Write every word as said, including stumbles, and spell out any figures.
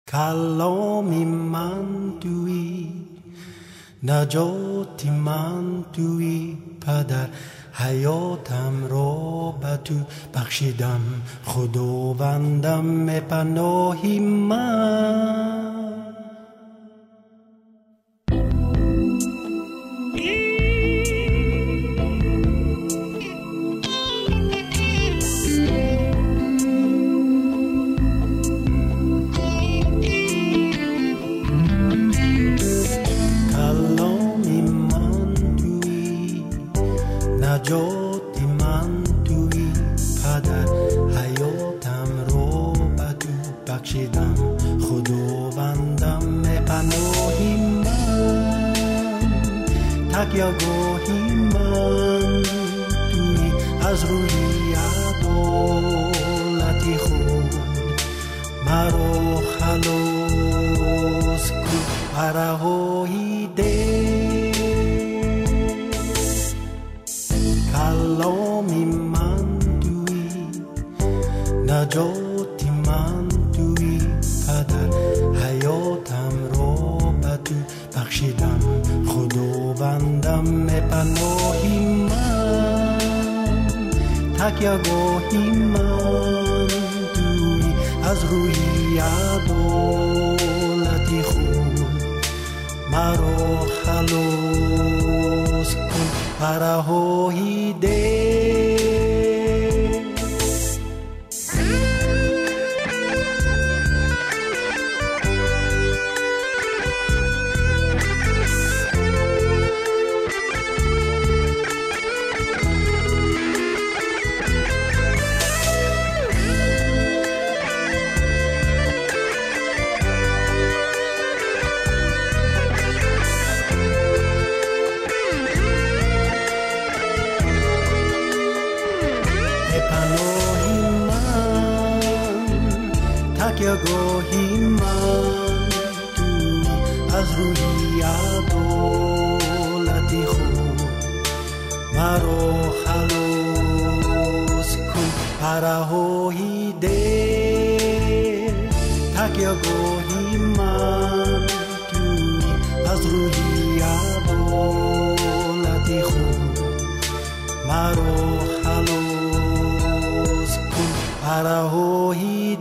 کلامی من توی، نجاتی من توی، پدر حیاتم را به تو بخشیدم. خداوندم پناهی من. نجاتی من توی، پدر حیاتم رو به تو بخشیدم. خداوندم پناهی من، تکیه‌گاهی من توی، از روی عدالتی خود مرا خلاص کن. رهایی ده کلامی من توی، نجاتی من توی، پدر حیاتم را به تو بخشیدم. خداوندم پناهی من، تکیه‌گاهی من توی، از روی عدالتی خود مرا خلاص کن. رهایی ده پناهی من، تکیه‌گاهی من توی، از روی عدالتی خود مرا خلاص کن. رهایی ده تکیه‌گاهی من توی، از روی عدالتی خود مرا خلاص کن. رهایی